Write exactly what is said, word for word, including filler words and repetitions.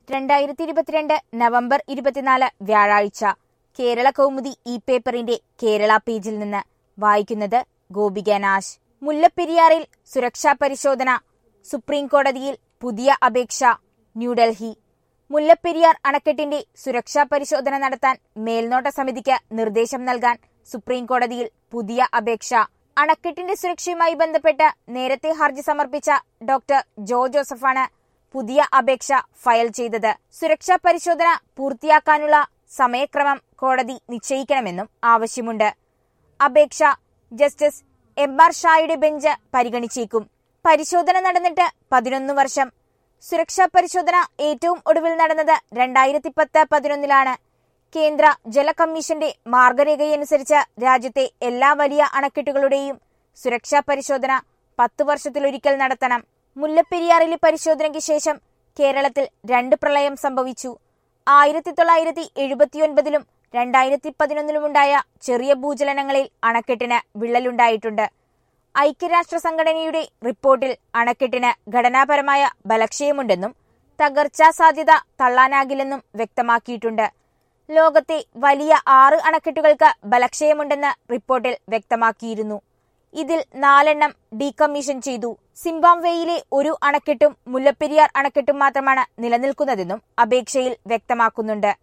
രണ്ടായിരത്തി ഇരുപത്തിരണ്ട് നവംബർ ഇരുപത്തിനാല് വ്യാഴാഴ്ച കേരള കൗമുദി ഇ പേപ്പറിന്റെ കേരള പേജിൽ നിന്ന് വായിക്കുന്നത് ഗോപിക നാശ്. മുല്ലപ്പെരിയാറിൽ സുരക്ഷാ പരിശോധന, സുപ്രീം കോടതിയിൽ പുതിയ അപേക്ഷ. ന്യൂഡൽഹി. മുല്ലപ്പെരിയാർ അണക്കെട്ടിന്റെ സുരക്ഷാ പരിശോധന നടത്താൻ മേൽനോട്ട സമിതിക്ക് നിർദ്ദേശം നൽകാൻ സുപ്രീം കോടതിയിൽ പുതിയ അപേക്ഷ. അണക്കെട്ടിന്റെ സുരക്ഷയുമായി ബന്ധപ്പെട്ട് നേരത്തെ ഹർജി സമർപ്പിച്ച ഡോക്ടർ ജോ ജോസഫാണ് പുതിയ അപേക്ഷ ഫയൽ ചെയ്തത്. സുരക്ഷാ പരിശോധന പൂർത്തിയാക്കാനുള്ള സമയക്രമം കോടതി നിശ്ചയിക്കണമെന്നും ആവശ്യമുണ്ട്. അപേക്ഷ ജസ്റ്റിസ് എം ആർ ഷായുടെ ബെഞ്ച് പരിഗണിച്ചേക്കും. പരിശോധന നടന്നിട്ട് പതിനൊന്ന് വർഷം. സുരക്ഷാ പരിശോധന ഏറ്റവും ഒടുവിൽ നടന്നത് രണ്ടായിരത്തി പത്ത് പതിനൊന്നിലാണ്. കേന്ദ്ര ജല കമ്മീഷന്റെ മാർഗരേഖയനുസരിച്ച് രാജ്യത്തെ എല്ലാ വലിയ അണക്കെട്ടുകളുടെയും സുരക്ഷാ പരിശോധന പത്ത് വർഷത്തിലൊരിക്കൽ നടത്തണം. മുല്ലപ്പെരിയാറിലെ പരിശോധനയ്ക്ക് ശേഷം കേരളത്തിൽ രണ്ട് പ്രളയം സംഭവിച്ചു. ആയിരത്തി തൊള്ളായിരത്തി എഴുപത്തിയൊൻപതിലും രണ്ടായിരത്തി പതിനൊന്നിലുമുണ്ടായ ചെറിയ ഭൂചലനങ്ങളിൽ അണക്കെട്ടിന് വിള്ളലുണ്ടായിട്ടുണ്ട്. ഐക്യരാഷ്ട്ര സംഘടനയുടെ റിപ്പോർട്ടിൽ അണക്കെട്ടിന് ഘടനാപരമായ ബലക്ഷയമുണ്ടെന്നും തകർച്ചാ സാധ്യത തള്ളാനാകില്ലെന്നും വ്യക്തമാക്കിയിട്ടുണ്ട്. ലോകത്തെ വലിയ ആറ് അണക്കെട്ടുകൾക്ക് ബലക്ഷയമുണ്ടെന്ന് റിപ്പോർട്ടിൽ വ്യക്തമാക്കിയിരുന്നു. ഇതിൽ നാലെണ്ണം ഡീകമ്മീഷൻ ചെയ്തു. സിംബാബ്വേയിലെ ഒരു അണക്കെട്ടും മുല്ലപ്പെരിയാർ അണക്കെട്ടും മാത്രമാണ് നിലനിൽക്കുന്നതെന്നും അപേക്ഷയിൽ വ്യക്തമാക്കുന്നുണ്ട്.